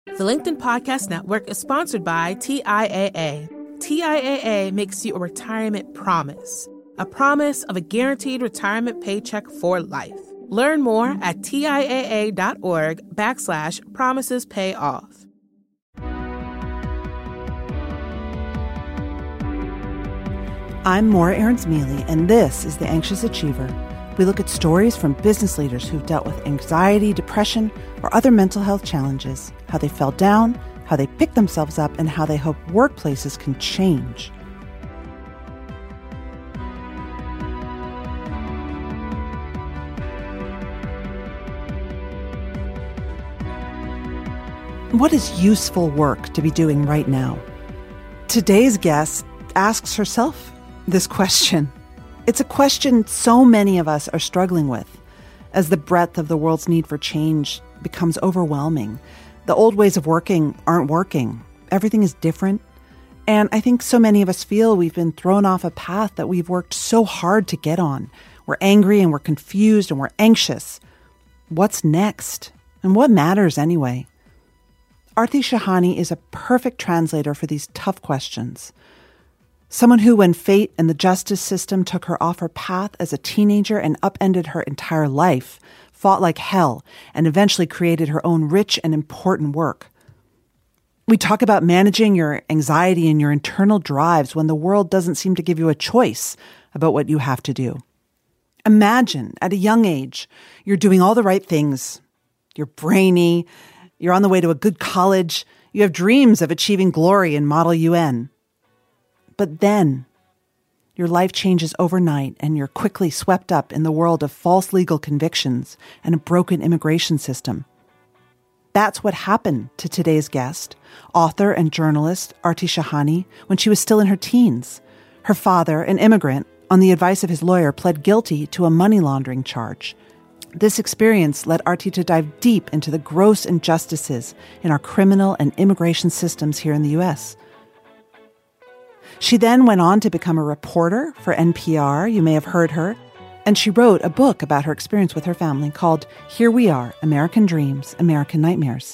The LinkedIn Podcast Network is sponsored by TIAA. TIAA makes you a retirement promise, a promise of a guaranteed retirement paycheck for life. Learn more at TIAA.org/promises pay off. I'm Maura Aarons-Mealy, and this is The Anxious Achiever. We look at stories from business leaders who've dealt with anxiety, depression, or other mental health challenges, how they fell down, how they picked themselves up, and how they hope workplaces can change. What is useful work to be doing right now? Today's guest asks herself this question. It's a question so many of us are struggling with as the breadth of the world's need for change becomes overwhelming. The old ways of working aren't working. Everything is different. And I think so many of us feel we've been thrown off a path that we've worked so hard to get on. We're angry and we're confused and we're anxious. What's next? And what matters anyway? Aarti Shahani is a perfect translator for these tough questions. Someone who, when fate and the justice system took her off her path as a teenager and upended her entire life, fought like hell and eventually created her own rich and important work. We talk about managing your anxiety and your internal drives when the world doesn't seem to give you a choice about what you have to do. Imagine, at a young age, you're doing all the right things. You're brainy. You're on the way to a good college. You have dreams of achieving glory in Model UN. But then your life changes overnight and you're quickly swept up in the world of false legal convictions and a broken immigration system. That's what happened to today's guest, author and journalist Aarti Shahani, when she was still in her teens. Her father, an immigrant, on the advice of his lawyer, pled guilty to a money laundering charge. This experience led Aarti to dive deep into the gross injustices in our criminal and immigration systems here in the U.S. She then went on to become a reporter for NPR. You may have heard her. And she wrote a book about her experience with her family called Here We Are, American Dreams, American Nightmares.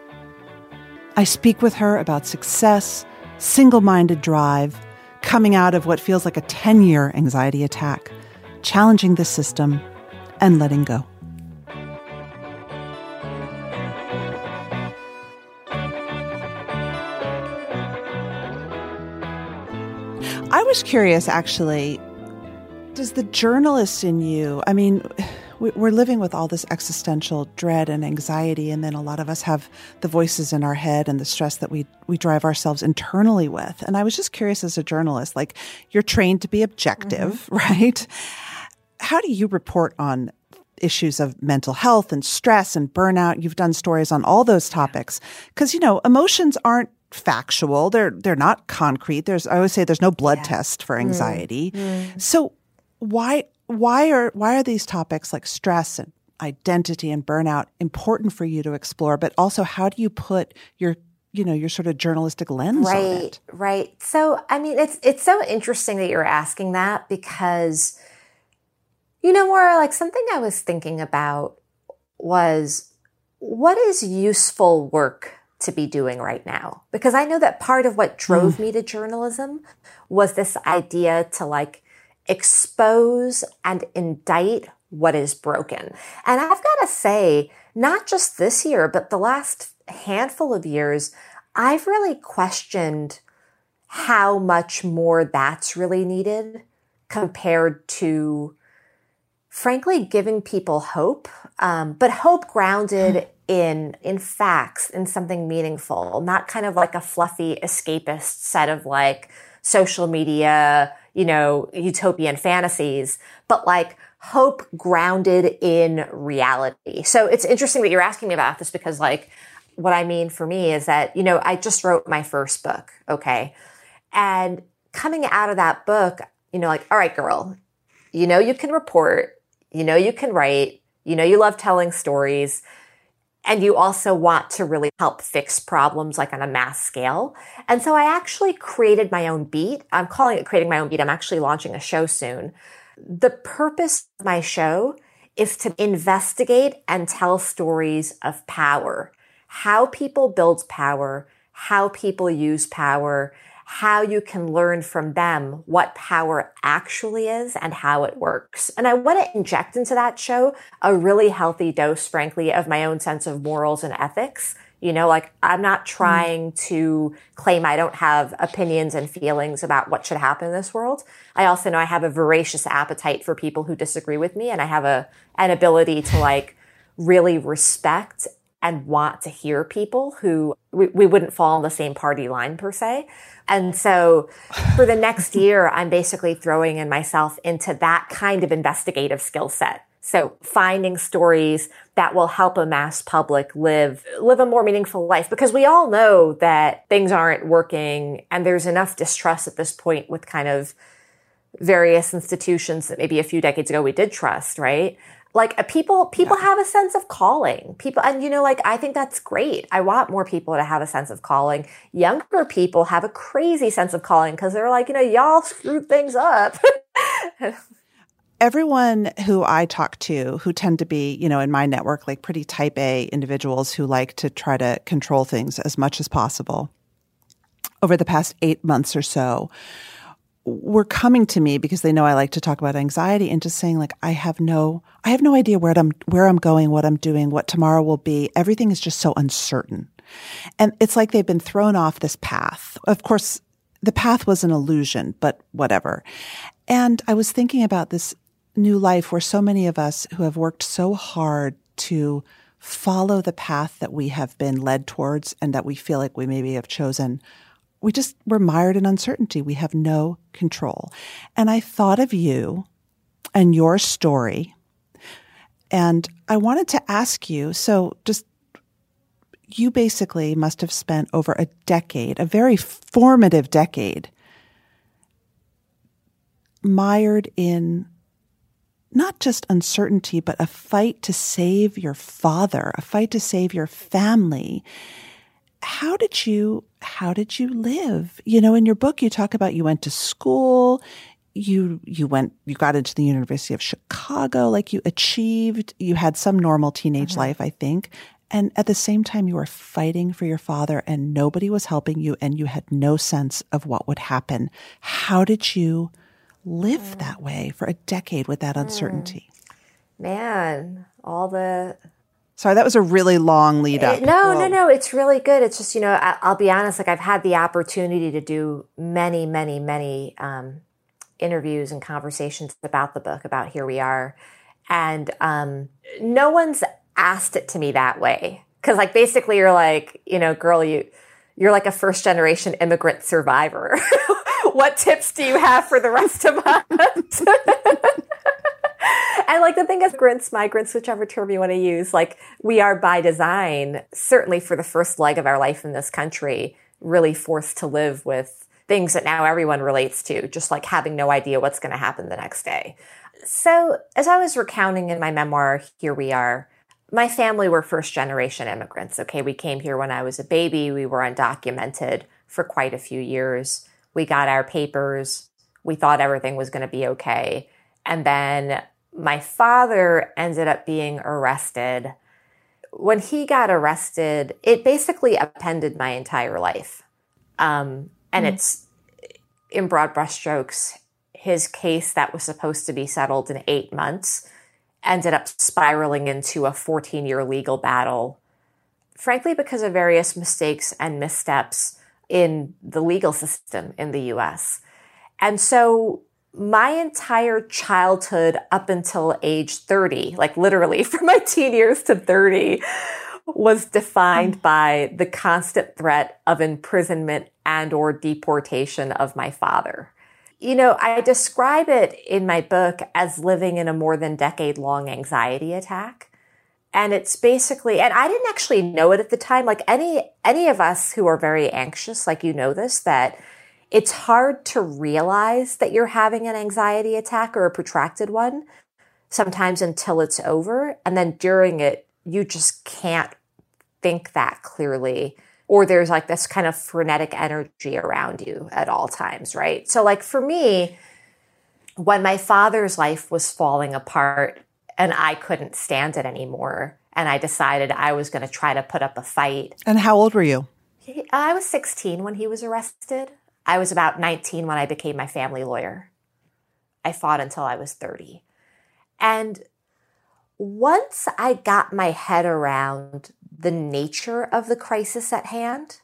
I speak with her about success, single-minded drive, coming out of what feels like a 10-year anxiety attack, challenging the system, and letting go. I was curious, actually, does the journalist in you, I mean, we're living with all this existential dread and anxiety, and then a lot of us have the voices in our head and the stress that we drive ourselves internally with. And I was just curious, as a journalist, like, you're trained to be objective, right? How do you report on issues of mental health and stress and burnout? You've done stories on all those topics. Because, you know, emotions aren't factual. They're not concrete. I always say there's no blood test for anxiety. So why are these topics like stress and identity and burnout important for you to explore? But also, how do you put your sort of journalistic lens on it? Right. So, I mean, it's so interesting that you're asking that, because, you know, Maura, like, something I was thinking about was, what is useful work to be doing right now? Because I know that part of what drove me to journalism was this idea to, like, expose and indict what is broken. And I've got to say, not just this year, but the last handful of years, I've really questioned how much more that's really needed compared to, frankly, giving people hope, but hope grounded in facts, in something meaningful, not kind of like a fluffy escapist set of, like, social media, you know, utopian fantasies, but like hope grounded in reality. So it's interesting that you're asking me about this, because, like, what I mean for me is that, you know, I just wrote my first book. Okay. And coming out of that book, you know, like, all right, girl, you know, you can report, you know, you can write, you know, you love telling stories, and you also want to really help fix problems, like, on a mass scale. And so I actually created my own beat. I'm calling it Creating My Own Beat. I'm actually launching a show soon. The purpose of my show is to investigate and tell stories of power, how people build power, how people use power, how you can learn from them what power actually is and how it works. And I want to inject into that show a really healthy dose, frankly, of my own sense of morals and ethics. You know, like I'm not trying to claim I don't have opinions and feelings about what should happen in this world. I also know I have a voracious appetite for people who disagree with me, and I have an ability to like really respect and want to hear people who we wouldn't fall on the same party line per se. And so for the next year, I'm basically throwing in myself into that kind of investigative skill set. So finding stories that will help a mass public live a more meaningful life, because we all know that things aren't working and there's enough distrust at this point with kind of various institutions that maybe a few decades ago we did trust, right? Like people have a sense of calling. People, and you know, like I think that's great. I want more people to have a sense of calling. Younger people have a crazy sense of calling because they're like, you know, y'all screwed things up. Everyone who I talk to who tend to be, you know, in my network, like pretty type A individuals who like to try to control things as much as possible over the past 8 months or so were coming to me because they know I like to talk about anxiety and just saying like, I have no idea where I'm going, what I'm doing, what tomorrow will be. Everything is just so uncertain. And it's like they've been thrown off this path. Of course, the path was an illusion, but whatever. And I was thinking about this new life where so many of us who have worked so hard to follow the path that we have been led towards and that we feel like we maybe have chosen, we're mired in uncertainty. We have no control. And I thought of you and your story, and I wanted to ask you, you basically must have spent over a decade, a very formative decade, mired in not just uncertainty, but a fight to save your father, a fight to save your family. How did you live? You know, in your book, you talk about you went to school, you got into the University of Chicago, like you had some normal teenage life, I think. And at the same time, you were fighting for your father and nobody was helping you and you had no sense of what would happen. How did you live that way for a decade with that uncertainty? Man, Sorry, that was a really long lead up. No, it's really good. It's just, you know, I'll be honest, like I've had the opportunity to do many, many, many interviews and conversations about the book, about Here We Are. And no one's asked it to me that way. Because like basically you're like, you know, girl, you're like a first generation immigrant survivor. What tips do you have for the rest of us? And like the thing is, migrants, whichever term you want to use, like we are by design, certainly for the first leg of our life in this country, really forced to live with things that now everyone relates to, just like having no idea what's going to happen the next day. So as I was recounting in my memoir, Here We Are, my family were first generation immigrants. Okay, we came here when I was a baby. We were undocumented for quite a few years. We got our papers. We thought everything was going to be okay. And then my father ended up being arrested. When he got arrested, it basically upended my entire life. And it's, in broad brushstrokes, his case that was supposed to be settled in 8 months ended up spiraling into a 14-year legal battle, frankly, because of various mistakes and missteps in the legal system in the U.S. And so my entire childhood up until age 30, like literally from my teen years to 30, was defined by the constant threat of imprisonment and or deportation of my father. You know, I describe it in my book as living in a more than decade-long anxiety attack. And it's basically, and I didn't actually know it at the time, like any of us who are very anxious, like you know this, that it's hard to realize that you're having an anxiety attack or a protracted one sometimes until it's over. And then during it, you just can't think that clearly. Or there's like this kind of frenetic energy around you at all times, right? So like for me, when my father's life was falling apart and I couldn't stand it anymore, and I decided I was going to try to put up a fight. And how old were you? I was 16 when he was arrested. I was about 19 when I became my family lawyer. I fought until I was 30. And once I got my head around the nature of the crisis at hand,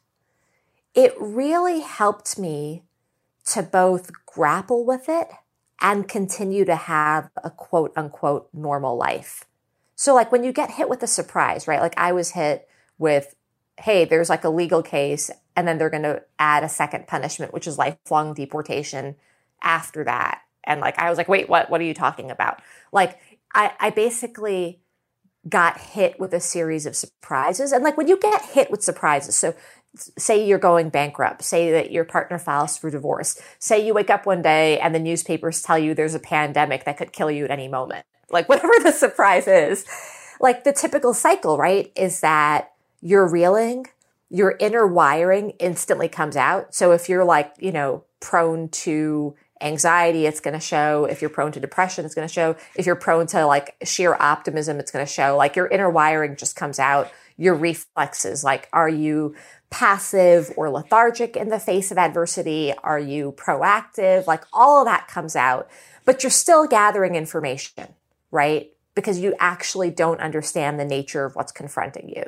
it really helped me to both grapple with it and continue to have a quote unquote normal life. So like when you get hit with a surprise, right? Like I was hit with, hey, there's like a legal case and then they're going to add a second punishment, which is lifelong deportation after that. And like, I was like, wait, what are you talking about? Like I basically got hit with a series of surprises. And like when you get hit with surprises, so say you're going bankrupt, say that your partner files for divorce, say you wake up one day and the newspapers tell you there's a pandemic that could kill you at any moment. Like whatever the surprise is, like the typical cycle, right, is that you're reeling, your inner wiring instantly comes out. So if you're like, prone to anxiety, it's going to show. If you're prone to depression, it's going to show. If you're prone to like sheer optimism, it's going to show. Like your inner wiring just comes out. Your reflexes, like are you passive or lethargic in the face of adversity? Are you proactive? Like all of that comes out, but you're still gathering information, right? Because you actually don't understand the nature of what's confronting you.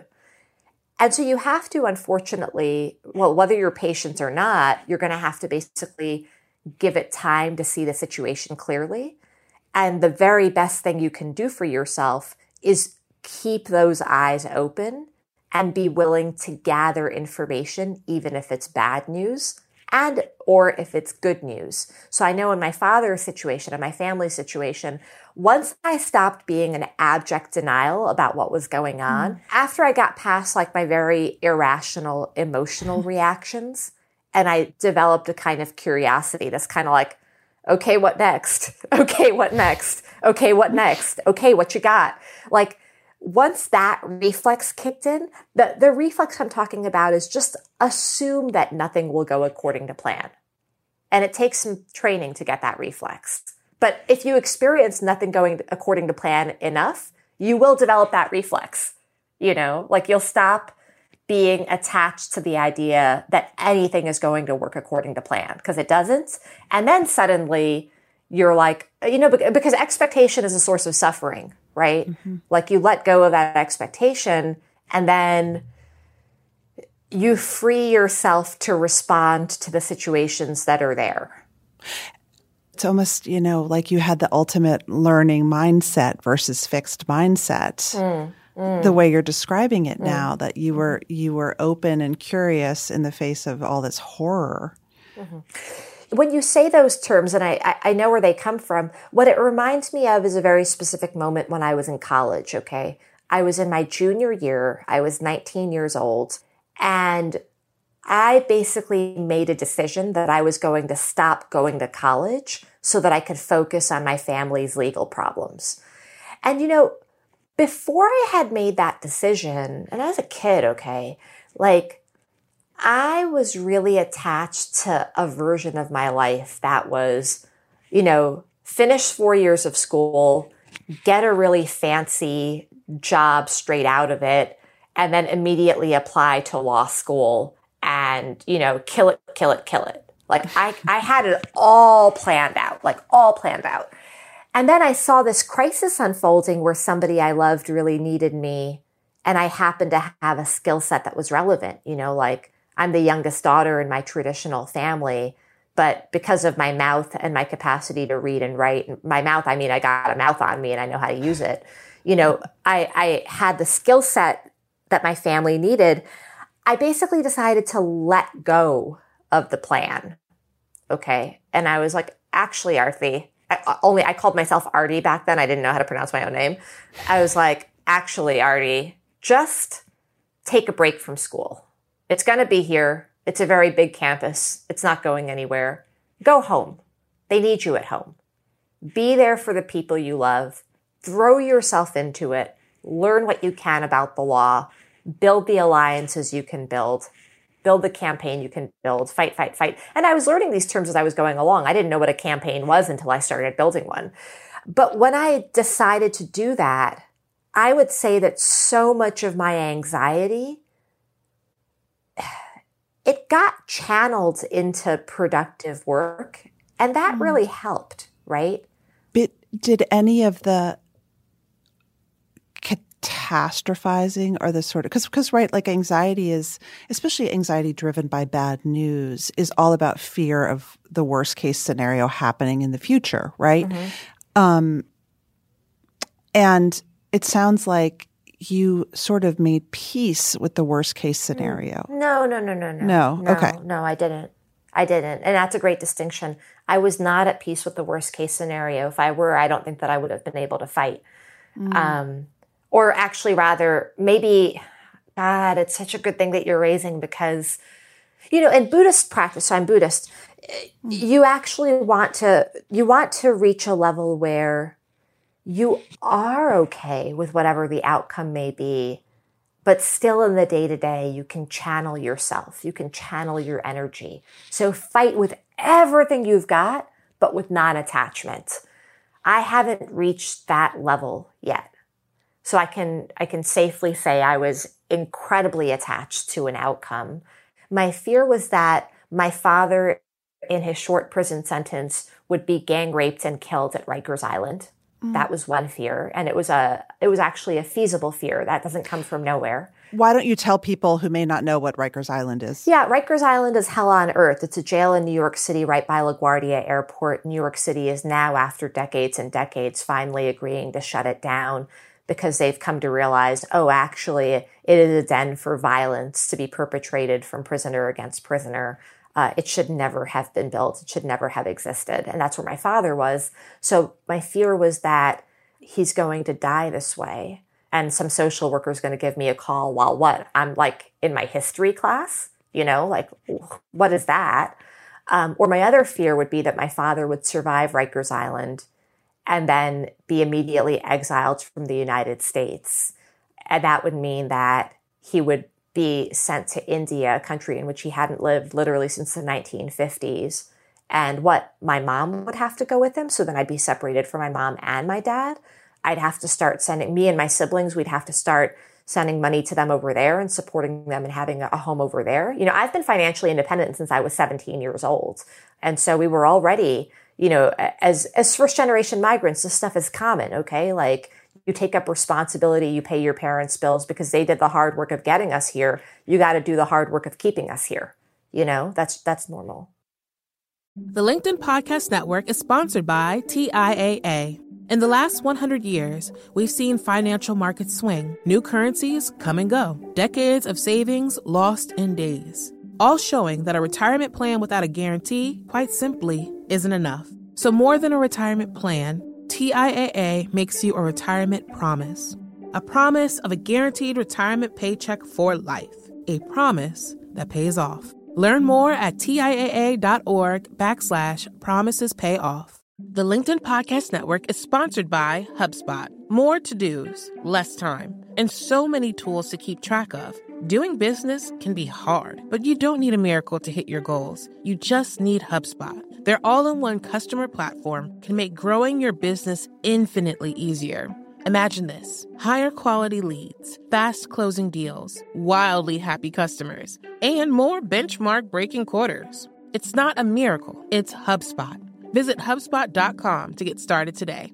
And so you have to, unfortunately, whether you're patient or not, you're going to have to basically give it time to see the situation clearly. And the very best thing you can do for yourself is keep those eyes open and be willing to gather information, even if it's bad news and or if it's good news. So I know in my father's situation and my family's situation, once I stopped being in abject denial about what was going on, after I got past like my very irrational emotional reactions, and I developed a kind of curiosity that's kind of like, okay, what next? Okay, what next? Okay, what next? Okay, what you got? Like, once that reflex kicked in, the reflex I'm talking about is just assume that nothing will go according to plan. And it takes some training to get that reflex. But if you experience nothing going according to plan enough, you will develop that reflex. Like you'll stop being attached to the idea that anything is going to work according to plan because it doesn't. And then suddenly you're like, because expectation is a source of suffering, right? Mm-hmm. Like you let go of that expectation and then you free yourself to respond to the situations that are there. It's almost, like you had the ultimate learning mindset versus fixed mindset. The way you're describing it now, that you were open and curious in the face of all this horror. Mm-hmm. When you say those terms, and I know where they come from, what it reminds me of is a very specific moment when I was in college, okay? I was in my junior year. I was 19 years old. And I basically made a decision that I was going to stop going to college so that I could focus on my family's legal problems. And, before I had made that decision, and I was a kid, okay, like I was really attached to a version of my life that was, finish 4 years of school, get a really fancy job straight out of it, and then immediately apply to law school and, kill it. Like I had it all planned out. And then I saw this crisis unfolding where somebody I loved really needed me. And I happened to have a skill set that was relevant. Like I'm the youngest daughter in my traditional family, but because of my mouth and my capacity to read and write, my mouth, I got a mouth on me and I know how to use it. I had the skill set that my family needed. I basically decided to let go of the plan. Okay. And I was like, actually, Arthi, I called myself Artie back then. I didn't know how to pronounce my own name. I was like, actually, Artie, just take a break from school. It's going to be here. It's a very big campus. It's not going anywhere. Go home. They need you at home. Be there for the people you love. Throw yourself into it. Learn what you can about the law. Build the alliances you can build the campaign you can build, fight. And I was learning these terms as I was going along. I didn't know what a campaign was until I started building one. But when I decided to do that, I would say that so much of my anxiety, it got channeled into productive work, and that really helped, right? But did any of the catastrophizing or the sort of, because right, like anxiety is, especially anxiety driven by bad news, is all about fear of the worst case scenario happening in the future, right? And it sounds like you sort of made peace with the worst case scenario. No. No? Okay. No, I didn't. And that's a great distinction. I was not at peace with the worst case scenario. If I were, I don't think that I would have been able to fight. Or actually rather, maybe, God, it's such a good thing that you're raising because, in Buddhist practice, so I'm Buddhist, you actually want to reach a level where you are okay with whatever the outcome may be, but still in the day-to-day, you can channel yourself. You can channel your energy. So fight with everything you've got, but with non-attachment. I haven't reached that level yet. So I can safely say I was incredibly attached to an outcome. My fear was that my father, in his short prison sentence, would be gang raped and killed at Rikers Island. That was one fear. And it was actually a feasible fear. That doesn't come from nowhere. Why don't you tell people who may not know what Rikers Island is? Yeah, Rikers Island is hell on earth. It's a jail in New York City right by LaGuardia Airport. New York City is now, after decades and decades, finally agreeing to shut it down because they've come to realize, actually, it is a den for violence to be perpetrated from prisoner against prisoner. It should never have been built. It should never have existed. And that's where my father was. So my fear was that he's going to die this way. And some social worker is going to give me a call while what? I'm like in my history class, like what is that? Or my other fear would be that my father would survive Rikers Island and then be immediately exiled from the United States. And that would mean that he would be sent to India, a country in which he hadn't lived literally since the 1950s. And my mom would have to go with him. So then I'd be separated from my mom and my dad. I'd have to start sending me and my siblings, we'd have to start sending money to them over there and supporting them and having a home over there. I've been financially independent since I was 17 years old. And so we were already, as first generation migrants, this stuff is common. Okay. Like, you take up responsibility, you pay your parents' bills because they did the hard work of getting us here. You got to do the hard work of keeping us here. That's normal. The LinkedIn Podcast Network is sponsored by TIAA. In the last 100 years, we've seen financial markets swing, new currencies come and go, decades of savings lost in days, all showing that a retirement plan without a guarantee, quite simply, isn't enough. So more than a retirement plan, TIAA makes you a retirement promise. A promise of a guaranteed retirement paycheck for life. A promise that pays off. Learn more at TIAA.org/promisespayoff. The LinkedIn Podcast Network is sponsored by HubSpot. More to-dos, less time, and so many tools to keep track of. Doing business can be hard, but you don't need a miracle to hit your goals. You just need HubSpot. Their all-in-one customer platform can make growing your business infinitely easier. Imagine this: higher quality leads, fast closing deals, wildly happy customers, and more benchmark-breaking quarters. It's not a miracle, it's HubSpot. Visit HubSpot.com to get started today.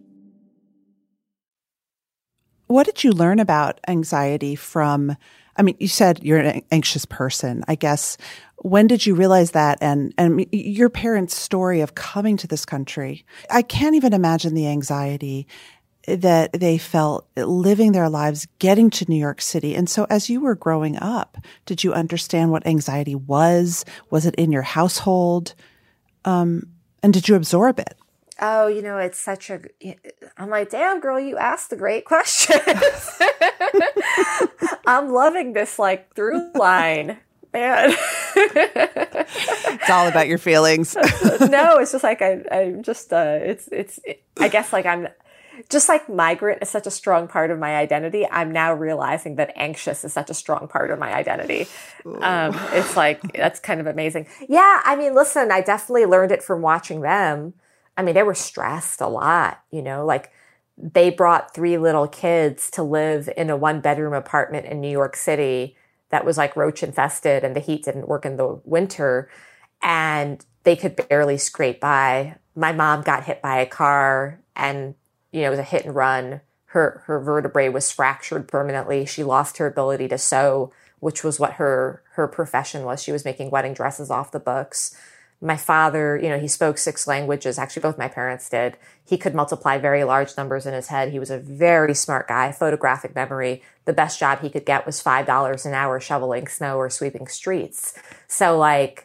What did you learn about anxiety from, you said you're an anxious person, I guess. When did you realize that? And your parents' story of coming to this country, I can't even imagine the anxiety that they felt living their lives, getting to New York City. And so as you were growing up, did you understand what anxiety was? Was it in your household? And did you absorb it? Oh, it's I'm like, damn, girl, you asked the great questions. I'm loving this through line. Man. It's all about your feelings. No, it's just I'm just, I guess I'm just migrant is such a strong part of my identity. I'm now realizing that anxious is such a strong part of my identity. It's that's kind of amazing. Yeah. Listen, I definitely learned it from watching them. They were stressed a lot, they brought 3 little kids to live in a 1-bedroom apartment in New York City that was like roach infested and the heat didn't work in the winter and they could barely scrape by. My mom got hit by a car and, it was a hit and run. Her vertebrae was fractured permanently. She lost her ability to sew, which was what her profession was. She was making wedding dresses off the books. My father, he spoke 6 languages. Actually, both my parents did. He could multiply very large numbers in his head. He was a very smart guy, photographic memory. The best job he could get was $5 an hour shoveling snow or sweeping streets. So like,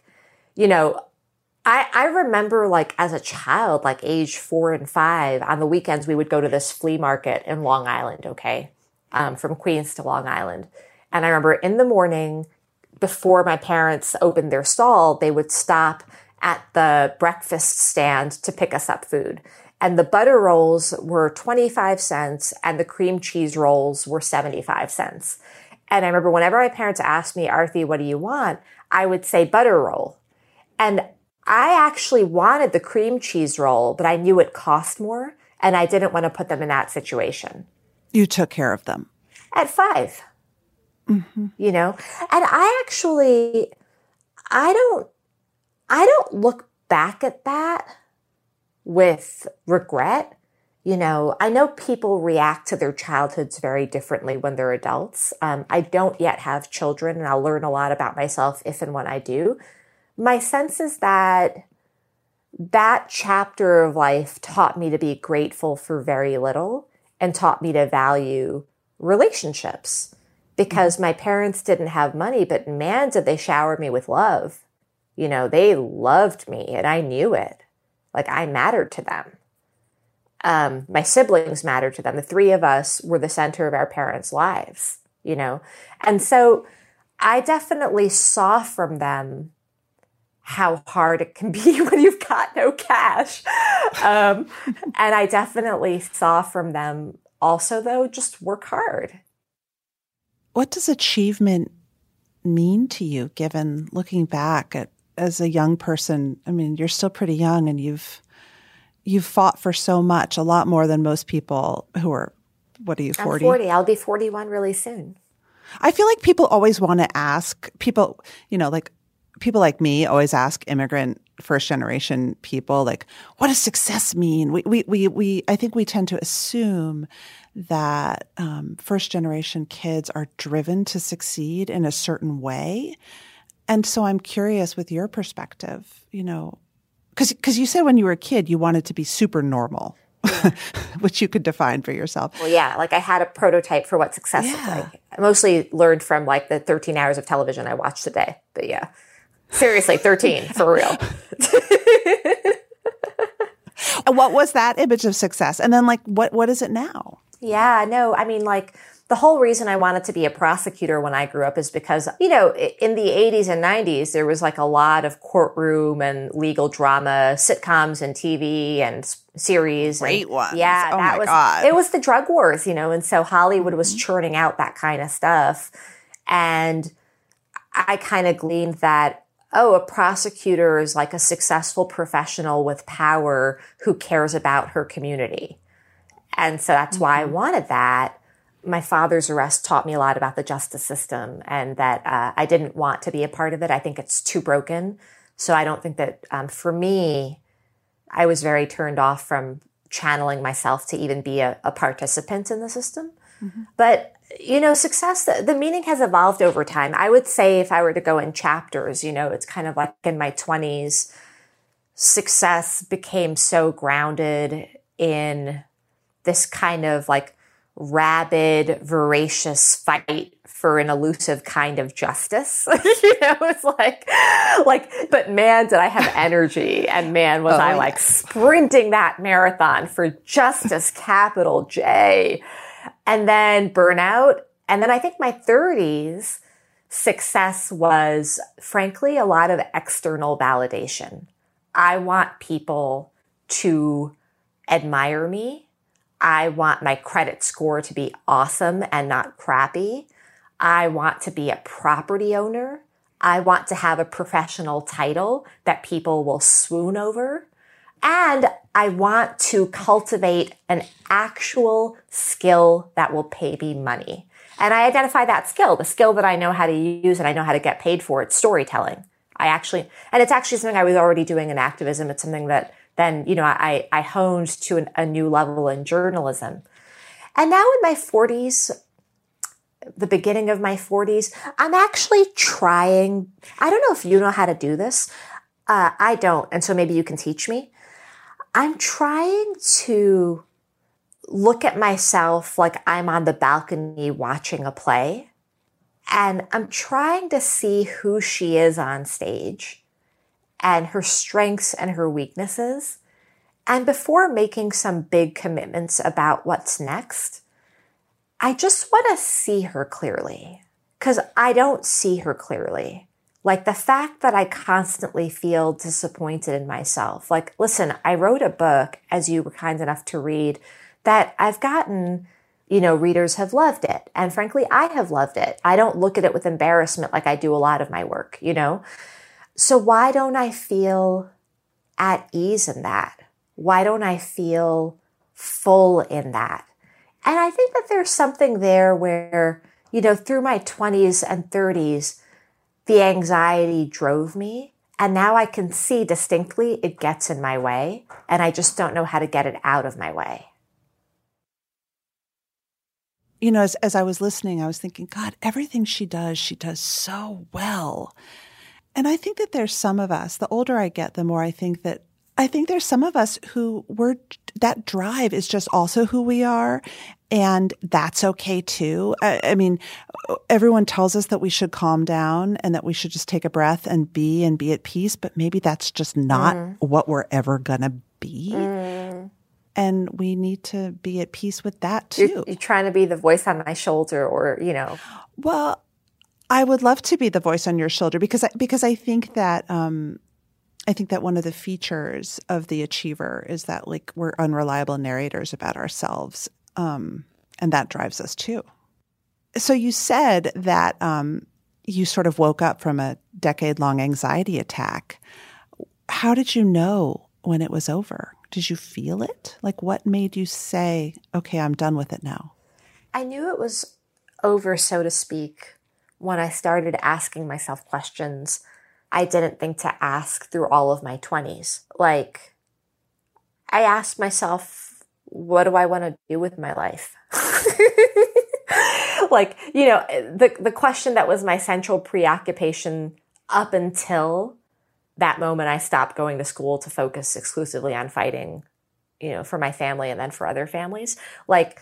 I remember like as a child, like age 4 and 5, on the weekends, we would go to this flea market in Long Island, okay? From Queens to Long Island. And I remember in the morning, before my parents opened their stall, they would stop at the breakfast stand to pick us up food. And the butter rolls were 25 cents and the cream cheese rolls were 75 cents. And I remember whenever my parents asked me, Arthi, what do you want? I would say butter roll. And I actually wanted the cream cheese roll, but I knew it cost more and I didn't want to put them in that situation. You took care of them. At 5. Mm-hmm. And I don't look back at that with regret. I know people react to their childhoods very differently when they're adults. I don't yet have children and I'll learn a lot about myself if and when I do. My sense is that chapter of life taught me to be grateful for very little and taught me to value relationships because my parents didn't have money, but man, did they shower me with love. They loved me and I knew it. Like I mattered to them. My siblings mattered to them. The 3 of us were the center of our parents' lives, And so I definitely saw from them how hard it can be when you've got no cash. And I definitely saw from them also, though, just work hard. What does achievement mean to you, given looking back at as a young person? I mean, you're still pretty young and you've fought for so much, a lot more than most people who are, what are you, 40? I'm 40. I'll be 41 really soon. I feel like people always want to ask people, like people like me always ask immigrant first generation people, like, what does success mean? I think we tend to assume that first generation kids are driven to succeed in a certain way. And so I'm curious with your perspective, because you said when you were a kid, you wanted to be super normal, yeah. Which you could define for yourself. Well, yeah, like I had a prototype for what success looked like. I mostly learned from like the 13 hours of television I watched a day, but yeah. Seriously, 13, for real. What was that image of success? And then, like, what is it now? Yeah, no, I mean, like, the whole reason I wanted to be a prosecutor when I grew up is because, in the 80s and 90s, there was like a lot of courtroom and legal drama, sitcoms and TV and series. Great ones. Yeah, God. It was the drug wars, and so Hollywood was churning out that kind of stuff. And I kind of gleaned that, a prosecutor is like a successful professional with power who cares about her community. And so that's why I wanted that. My father's arrest taught me a lot about the justice system and that I didn't want to be a part of it. I think it's too broken. So I don't think that for me, I was very turned off from channeling myself to even be a participant in the system. Mm-hmm. But success, the meaning has evolved over time. I would say if I were to go in chapters, it's kind of like in my 20s, success became so grounded in this kind of like rabid, voracious fight for an elusive kind of justice. It's like, but man, did I have energy and man, was I like sprinting that marathon for justice, capital J. And then burnout. And then I think my 30s, success was, frankly, a lot of external validation. I want people to admire me. I want my credit score to be awesome and not crappy. I want to be a property owner. I want to have a professional title that people will swoon over. And I want to cultivate an actual skill that will pay me money. And I identify that skill, the skill that I know how to use and I know how to get paid for. It's storytelling. And it's actually something I was already doing in activism. It's something that then, I honed to a new level in journalism. And now in my 40s, the beginning of my 40s, I'm actually trying. I don't know if you know how to do this. I don't. And so maybe you can teach me. I'm trying to look at myself like I'm on the balcony watching a play. And I'm trying to see who she is on stage and her strengths and her weaknesses. And before making some big commitments about what's next, I just want to see her clearly, because I don't see her clearly. Like the fact that I constantly feel disappointed in myself. Like, listen, I wrote a book, as you were kind enough to read, that I've gotten, readers have loved it. And frankly, I have loved it. I don't look at it with embarrassment like I do a lot of my work, So why don't I feel at ease in that? Why don't I feel full in that? And I think that there's something there where, through my 20s and 30s, the anxiety drove me. And now I can see distinctly it gets in my way. And I just don't know how to get it out of my way. As I was listening, I was thinking, God, everything she does so well. And I think that there's some of us, the older I get, the more I think there's some of us who that drive is just also who we are. And that's okay too. I mean, everyone tells us that we should calm down and that we should just take a breath and be at peace. But maybe that's just not what we're ever going to be. And we need to be at peace with that too. You're trying to be the voice on my shoulder or. Well, I would love to be the voice on your shoulder because I think that one of the features of the achiever is that we're unreliable narrators about ourselves. And that drives us too. So you said that you sort of woke up from a decade-long anxiety attack. How did you know when it was over? Did you feel it? What made you say, okay, I'm done with it now? I knew it was over, so to speak, when I started asking myself questions I didn't think to ask through all of my 20s. I asked myself, what do I want to do with my life? The question that was my central preoccupation up until that moment I stopped going to school to focus exclusively on fighting, for my family and then for other families. Like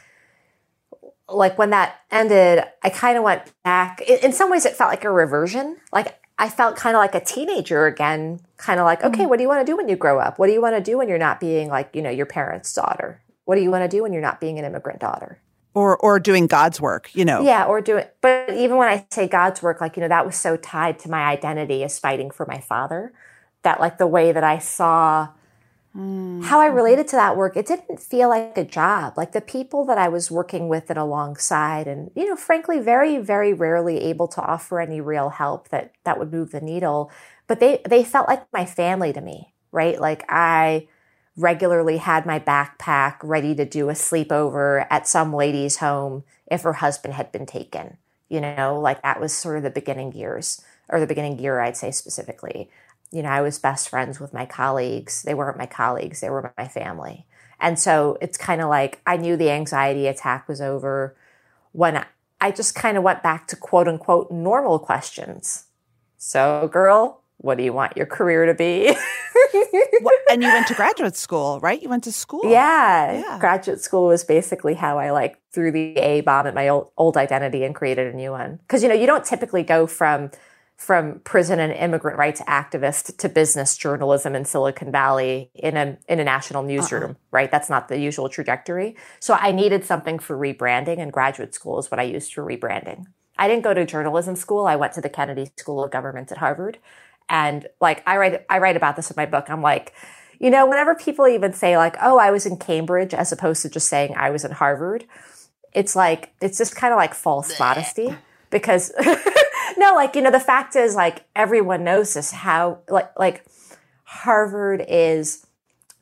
when that ended, I kind of went back. In some ways, it felt like a reversion. I felt kind of like a teenager again, kind of okay, what do you want to do when you grow up? What do you want to do when you're not being your parents' daughter? What do you want to do when you're not being an immigrant daughter? Or doing God's work, Yeah, or do it. But even when I say God's work, that was so tied to my identity as fighting for my father, that the way that I saw how I related to that work, it didn't feel like a job. The people that I was working with and alongside and, frankly, very, very rarely able to offer any real help that would move the needle. But they felt like my family to me, right? I regularly had my backpack ready to do a sleepover at some lady's home if her husband had been taken, that was sort of the beginning years, or the beginning year, I'd say specifically. I was best friends with my colleagues. They weren't my colleagues. They were my family. And so it's kind of I knew the anxiety attack was over when I just kind of went back to quote unquote normal questions. So girl, what do you want your career to be? And you went to graduate school, right? You went to school. Yeah. Graduate school was basically how I threw the A bomb at my old identity and created a new one. Because, you don't typically go from prison and immigrant rights activist to business journalism in Silicon Valley in a national newsroom, right? That's not the usual trajectory. So I needed something for rebranding, and graduate school is what I used for rebranding. I didn't go to journalism school. I went to the Kennedy School of Government at Harvard. And I write about this in my book. I'm whenever people even say oh, I was in Cambridge, as opposed to just saying I was in Harvard, it's just kind of false modesty because no, the fact is everyone knows this, how Harvard is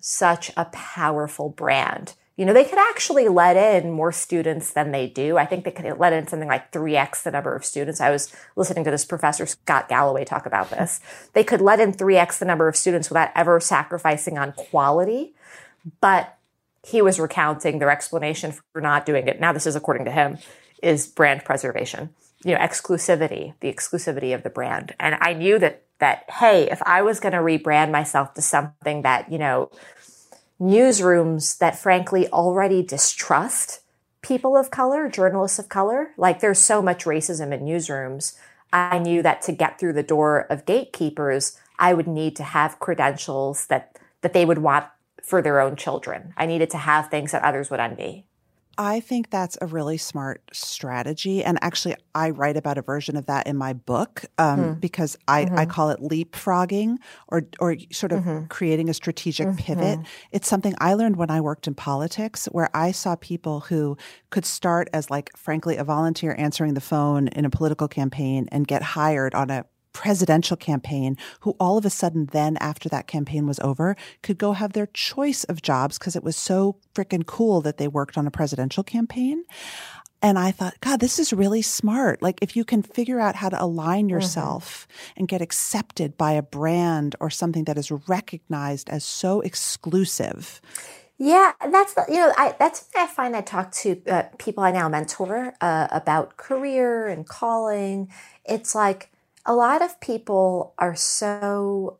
such a powerful brand. You know, they could actually let in more students than they do. I think they could let in something like 3x the number of students. I was listening to this professor, Scott Galloway, talk about this. They could let in 3x the number of students without ever sacrificing on quality. But he was recounting their explanation for not doing it. Now, this is according to him, is brand preservation. You know, exclusivity, the exclusivity of the brand. And I knew that, hey, if I was going to rebrand myself to something that, you know, newsrooms that frankly already distrust people of color, journalists of color, like there's so much racism in newsrooms. I knew that to get through the door of gatekeepers, I would need to have credentials that they would want for their own children. I needed to have things that others would envy. I think that's a really smart strategy. And actually, I write about a version of that in my book because I call it leapfrogging or sort of creating a strategic pivot. It's something I learned when I worked in politics, where I saw people who could start as, like, frankly, a volunteer answering the phone in a political campaign and get hired on a presidential campaign, who all of a sudden then, after that campaign was over, could go have their choice of jobs because it was so freaking cool that they worked on a presidential campaign. And I thought, God, this is really smart. Like, if you can figure out how to align yourself and get accepted by a brand or something that is recognized as so exclusive. Yeah, that's what I find. I talk to people I now mentor about career and calling. It's like, a lot of people are so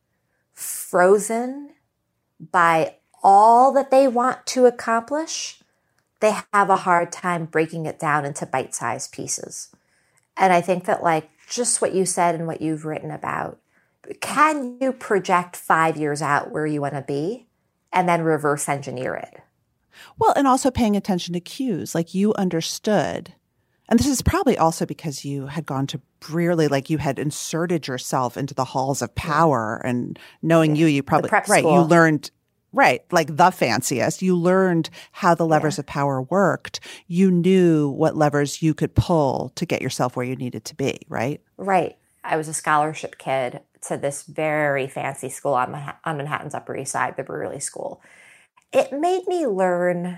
frozen by all that they want to accomplish, they have a hard time breaking it down into bite-sized pieces. And I think that, like, just what you said and what you've written about, can you project 5 years out where you want to be and then reverse engineer it? Well, and also paying attention to cues, like you understood. And this is probably also because you had gone to Brearley, like you had inserted yourself into the halls of power, and knowing you probably, you learned, like the fanciest. You learned how the levers of power worked. You knew what levers you could pull to get yourself where you needed to be, right? Right. I was a scholarship kid to this very fancy school on Manhattan's Upper East Side, the Brearley School. It made me learn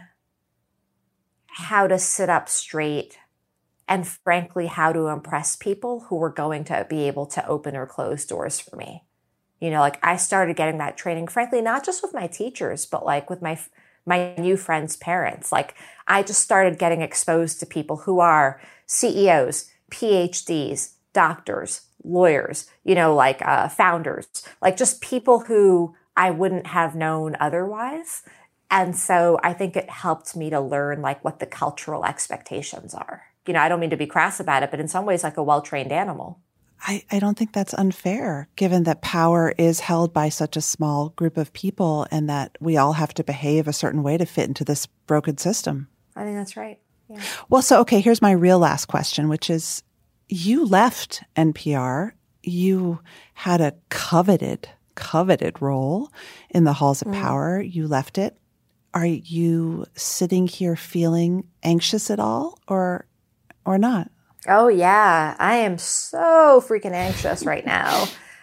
how to sit up straight and frankly, how to impress people who were going to be able to open or close doors for me. You know, like, I started getting that training, frankly, not just with my teachers, but like with my new friends' parents. Like, I just started getting exposed to people who are CEOs, PhDs, doctors, lawyers, you know, like founders, like just people who I wouldn't have known otherwise. And so I think it helped me to learn, like, what the cultural expectations are. You know, I don't mean to be crass about it, but in some ways, like a well-trained animal. I don't think that's unfair, given that power is held by such a small group of people and that we all have to behave a certain way to fit into this broken system. I think that's right. Yeah. Well, so, okay, here's my real last question, which is, you left NPR. You had a coveted role in the halls of power. You left it. Are you sitting here feeling anxious at all, or not? Oh, yeah. I am so freaking anxious right now.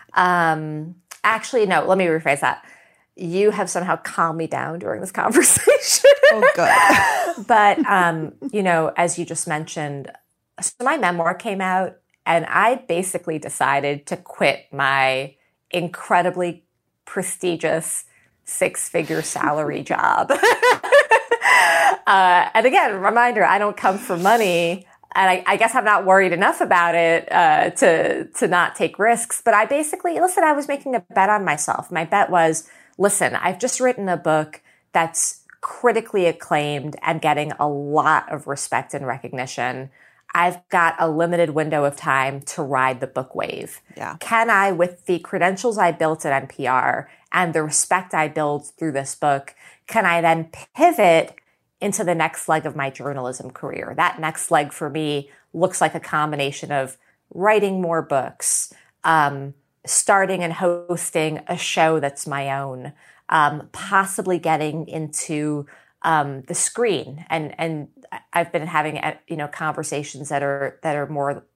Actually, no, let me rephrase that. You have somehow calmed me down during this conversation. Oh, good. But, you know, as you just mentioned, so my memoir came out and I basically decided to quit my incredibly prestigious 6-figure salary job. And again, reminder, I don't come for money. And I guess I'm not worried enough about it to not take risks. But I basically, I was making a bet on myself. My bet was, listen, I've just written a book that's critically acclaimed and getting a lot of respect and recognition. I've got a limited window of time to ride the book wave. Yeah. Can I, with the credentials I built at NPR and the respect I build through this book, can I then pivot into the next leg of my journalism career? That next leg for me looks like a combination of writing more books, starting and hosting a show that's my own, possibly getting into the screen. And I've been having, conversations that are more,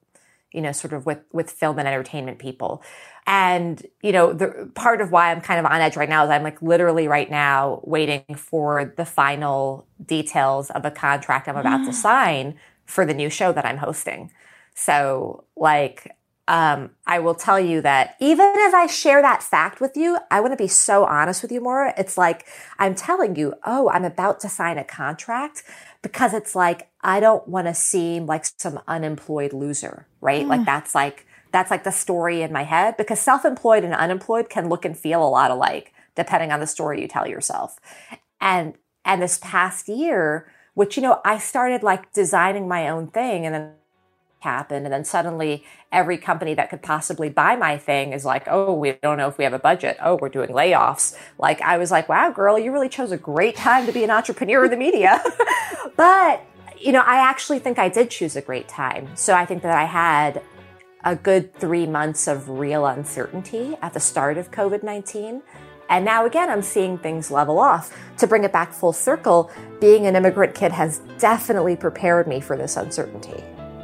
sort of with film and entertainment people. And, the part of why I'm kind of on edge right now is I'm like literally right now waiting for the final details of a contract I'm about to sign for the new show that I'm hosting. So like, I will tell you that even if I share that fact with you, I want to be so honest with you, Maura. It's like, I'm telling you, oh, I'm about to sign a contract, because it's like, I don't want to seem like some unemployed loser, right? Like that's like the story in my head, because self-employed and unemployed can look and feel a lot alike, depending on the story you tell yourself. And this past year, which, I started like designing my own thing, and then happened. And then suddenly every company that could possibly buy my thing is like, oh, we don't know if we have a budget. Oh, we're doing layoffs. Like, I was like, wow, girl, you really chose a great time to be an entrepreneur in the media. But, I actually think I did choose a great time. So I think that I had a good 3 months of real uncertainty at the start of COVID-19. And now again, I'm seeing things level off. To bring it back full circle, being an immigrant kid has definitely prepared me for this uncertainty.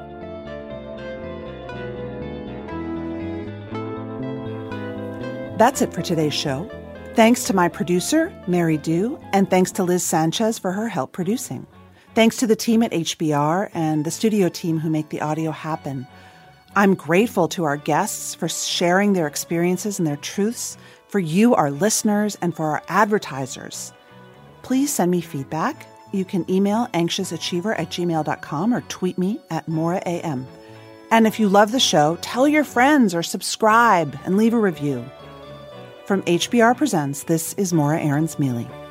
That's it for today's show. Thanks to my producer, Mary Dew, and thanks to Liz Sanchez for her help producing. Thanks to the team at HBR and the studio team who make the audio happen. I'm grateful to our guests for sharing their experiences and their truths, for you, our listeners, and for our advertisers. Please send me feedback. You can email anxiousachiever@gmail.com or tweet me at MauraAM. And if you love the show, tell your friends or subscribe and leave a review. From HBR Presents, this is Maura Aarons-Mealy.